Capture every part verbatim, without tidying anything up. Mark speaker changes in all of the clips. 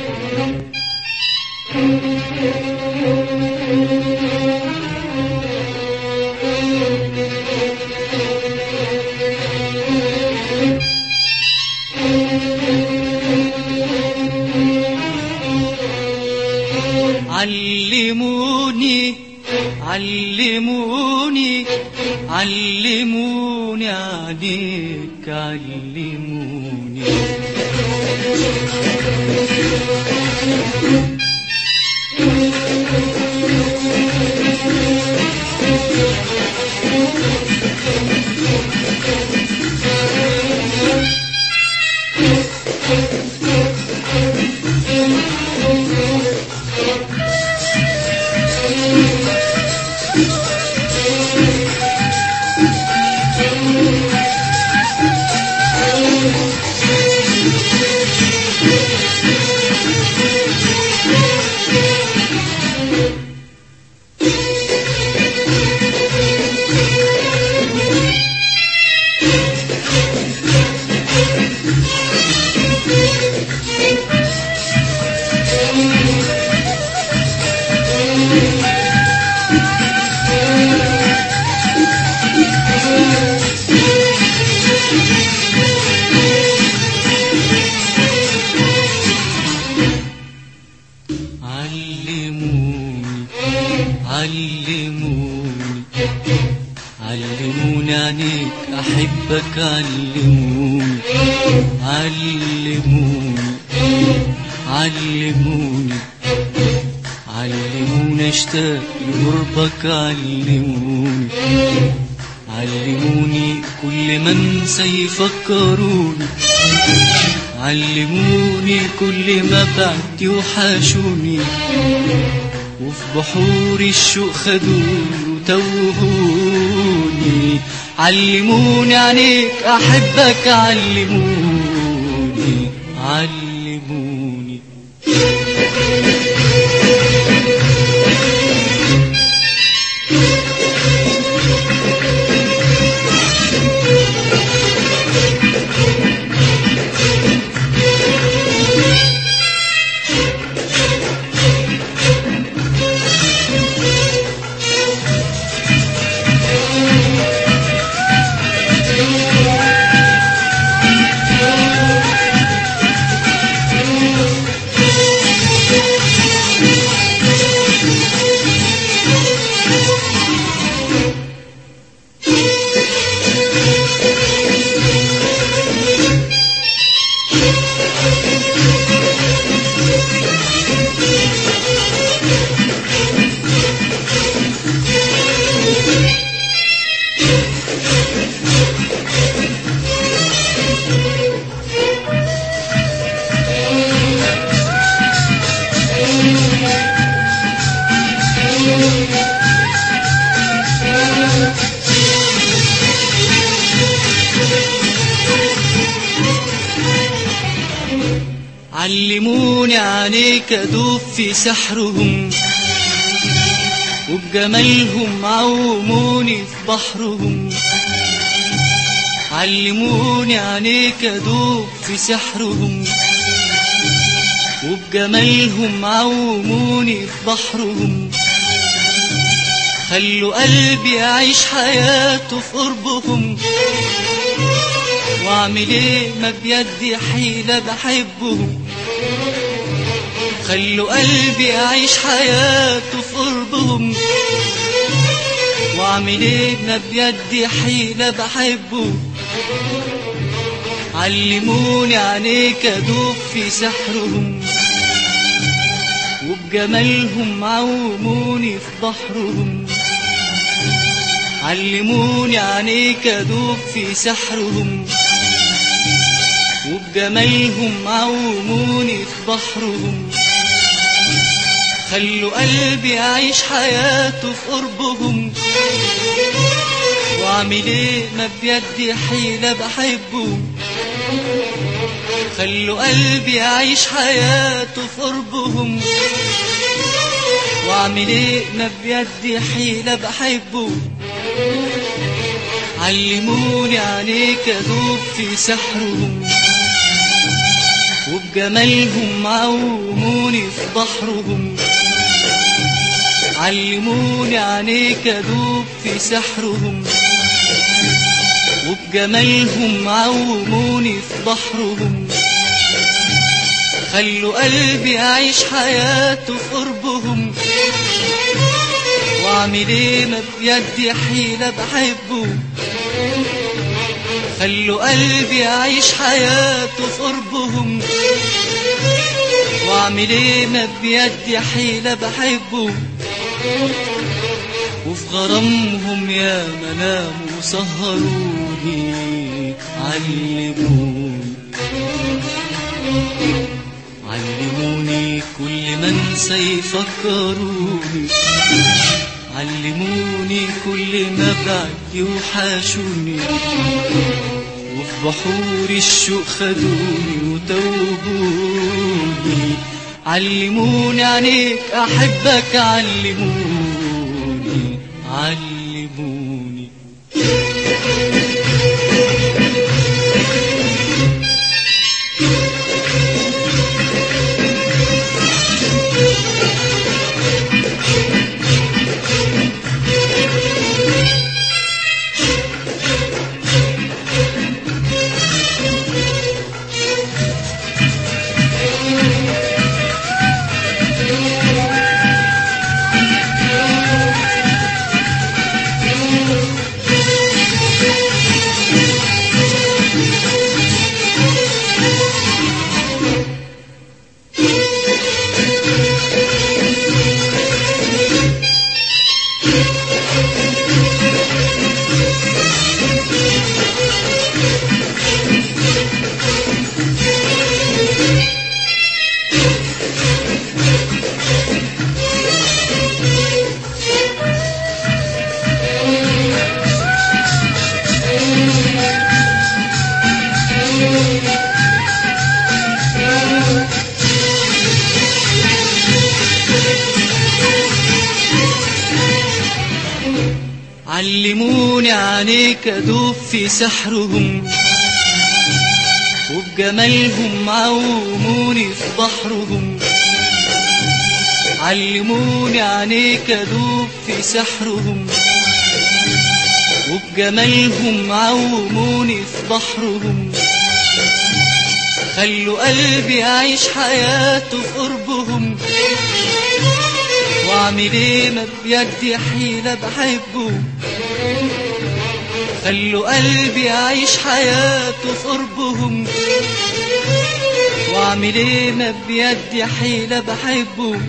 Speaker 1: علموني علموني علموني عليك علموني علموني عنيك أحبك علموني علموني علموني علموني اشتاق لقربك علموني علموني كل من سيفكروني علموني كل ما بعد يوحشوني وفي بحور الشوق خدوني وتوهوني علموني عنيك أحبك علموني علموني علموني عنيك أدوب في سحرهم وبجمالهم عوموني في بحرهم علموني عنيك أدوب في سحرهم وبجمالهم عوموني في بحرهم خلوا قلبي يعيش حياته في قربهم واعمل ايه ما بيدي حيلة بحبهم خلوا قلبي يعيش حياته في قربهم واعمل ايه ما بيدي حيلة بحبهم علموني عنيك أدوب في سحرهم وبجمالهم عوموني في بحرهم علموني عنيك أدوب في سحرهم وبجمالهم عوموني في بحرهم خلوا قلبي يعيش حياته في قربهم واعمل ايه ما بيدي حيلة بحبهم خلوا قلبي يعيش حياته في قربهم واعمل ايه ما بيدي حيلة بحبهم علموني عنيك أدوب في سحرهم وبجمالهم عوموني في بحرهم، علموني عينيك ادوب في سحرهم. وبجمالهم عوموني في بحرهم، خلوا قلبي يعيش حياته في قربهم. واعمل ايه ما بيدي حيلة بحبه، خلوا قلبي يعيش حياته في قربهم. واعمل ايه ما بيدي حيلة بحبه، وفي غرامهم يا منام وسهروني. علموني علموني كل ما انسى يفكروني، علموني كل ما بعد يوحشوني. وفي بحور الشوق خدوني وتوهوني. علموني عنيك احبك، علموني علموني. علموني عينيك ادوب في سحرهم، وبجمالهم عوموني في بحرهم. علموني عينيك ادوب في سحرهم، وبجمالهم عوموني في بحرهم. خلوا قلبي يعيش حياته في قربهم. واعمل ايه ما بيدي حيلة بحبه، خلوا قلبي يعيش حياته في قربهم. واعمل ايه ما بيدي حيلة بحبه،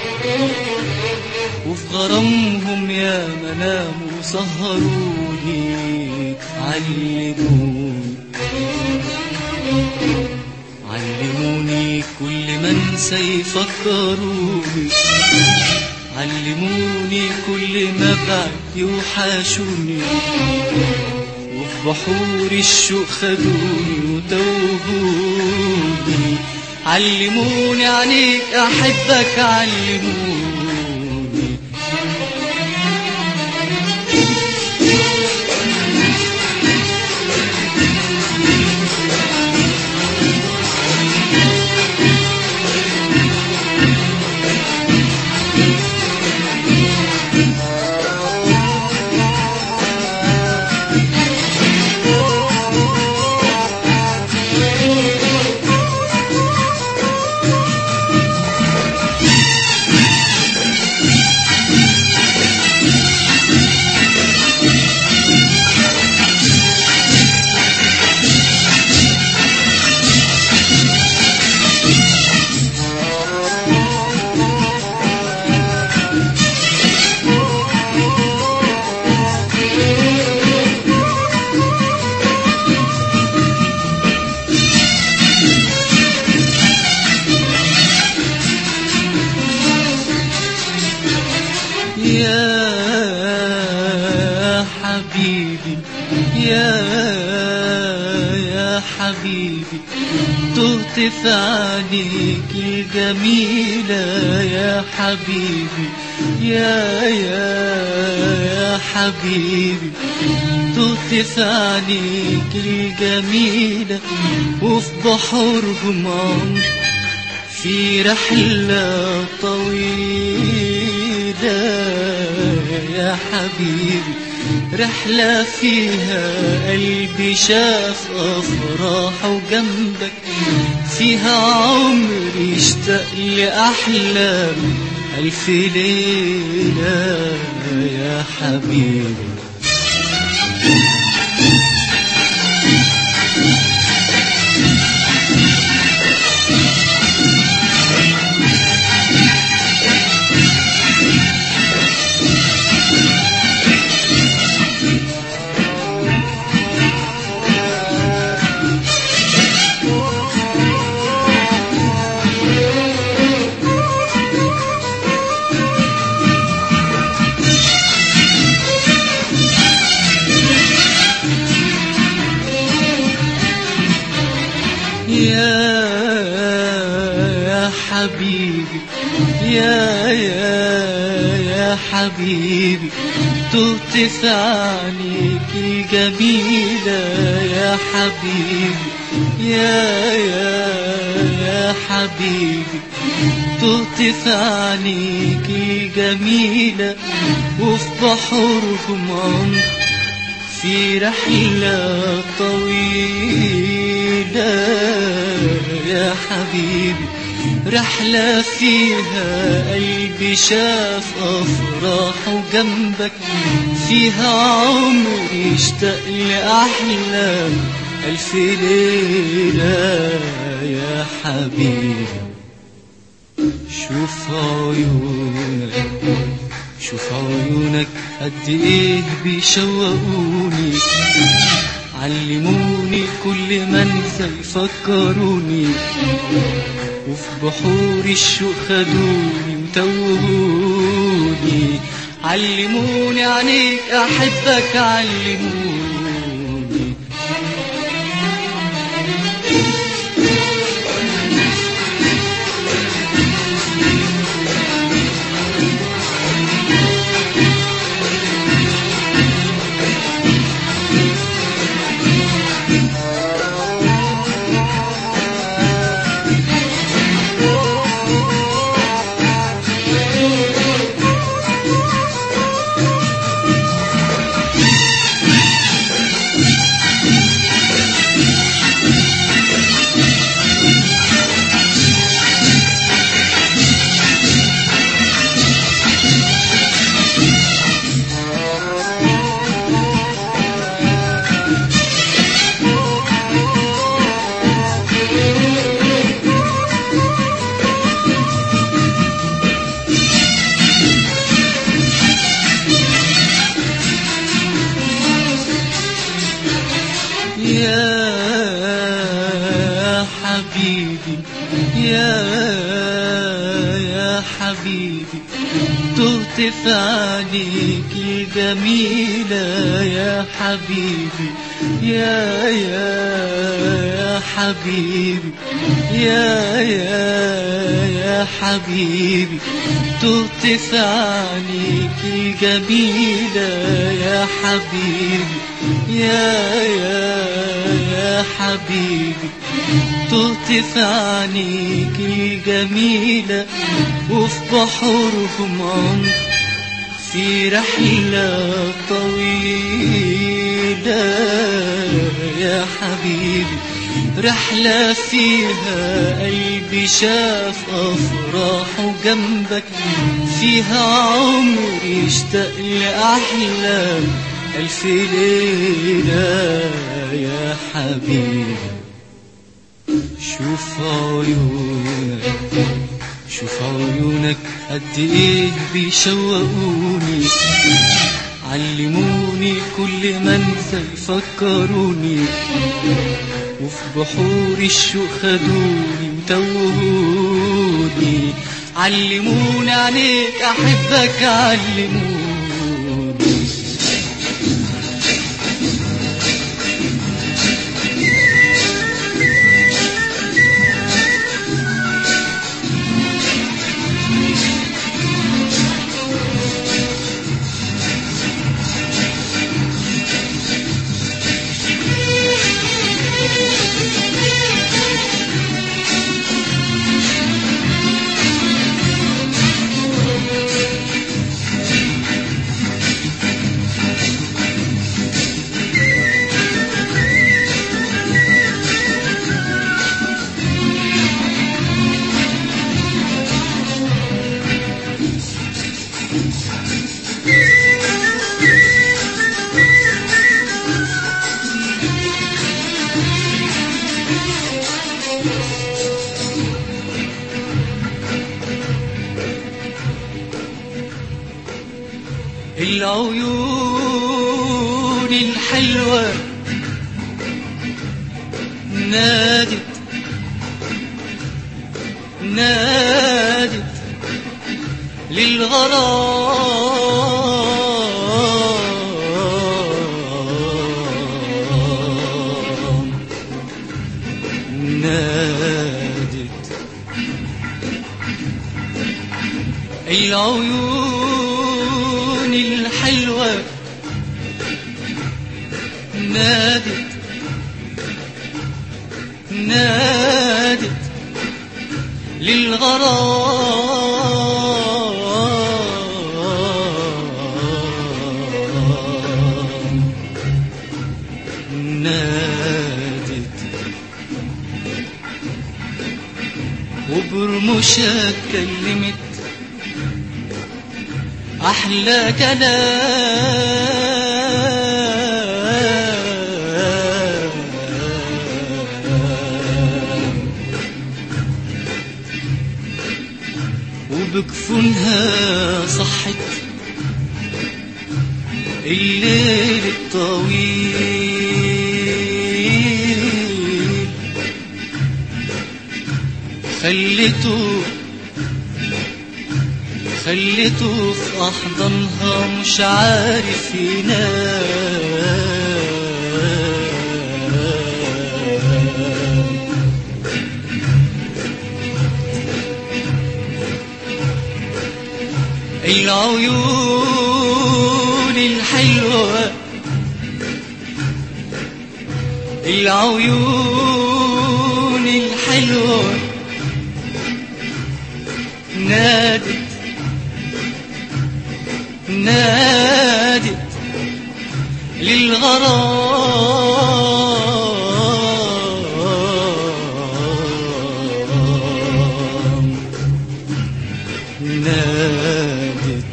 Speaker 1: وفي غرامهم يا منام وسهروني. علموني علموني كل ما انسى يفكروني، علموني كل ما بعد يوحشوني. وفي بحور الشوق خدوني وتوهوني. علموني عنيك احبك، علموني. يا حبيبي يا يا حبيبي، تهت في عينيك الجميلة يا حبيبي. يا يا يا حبيبي تهت في عينيك الجميلة وفي بحورهم عمر في رحلة طويلة يا حبيبي رحلة فيها قلبي شاف أفراحه جنبك فيها عمري اشتاق لأحلام ألف ليلة يا حبيبي يا يا حبيبي يا يا يا حبيبي تهت في عينيك الجميلة يا حبيبي يا يا يا حبيبي تهت في عينيك الجميلة وفي بحوركم عمر في رحلة طويلة يا حبيبي رحلة فيها قلبي شاف أفراحه جنبك فيها عمري اشتاق لأحلام ألف ليلة يا حبيبي شوف عيونك شوف عيونك قد ايه بيشوقوني علموني كل ما انسى يفكروني وفي بحور الشوق خدوني وتوهوني علموني عنيك احبك علموني يا حبيبي يا يا حبيبي تهت في عينيك الجميلة يا حبيبي يا يا يا حبيبي يا يا يا حبيبي تهت في عينيك الجميلة يا حبيبي يا يا يا حبيبي تهت في عينيك الجميلة وفي بحوركم عمر في رحلة طويلة يا حبيبي رحلة فيها قلبي شاف أفراحه جنبك فيها عمري اشتاق لأحلام ألف ليلة يا حبيبي شوف عيونك شوف عيونك قد ايه بيشوقوني علموني كل ما انسى يفكروني وفي بحور الشوق خدوني وتوهوني علموني عنيك احبك علموني العيون الحلوة نادت نادت للغرام، نادت العيون الحلوة نادت نادت للغرام، نادت وبرموشها كلمت أحلى كلام، وبكفونها صحت الليل الطويل، خلته خلته في أحضانها مش عارف ينام. العيون الحلوة العيون الحلوة نادت نادت للغرام، نادت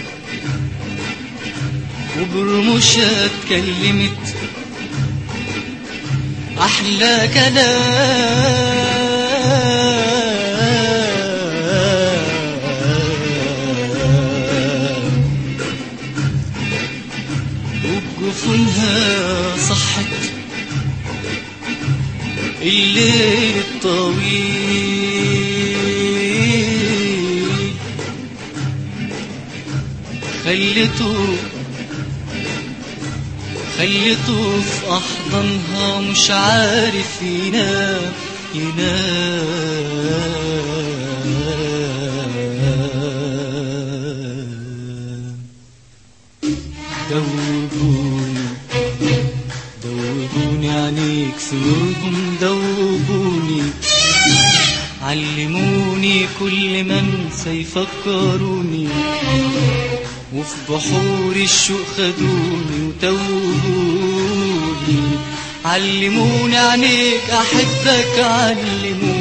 Speaker 1: وبرموشها اتكلمت أحلى كلام، وبجفونها صحت الليل الطويل، خلته خلته في أحضانها مش عارف ينام ينام. دوبوني دوبوني عنيك في نورهم، دوبوني علموني كل ما انسى يفكروني، وفي بحور الشوق خدوني وتوهوني، علموني عنيك أحبك علموني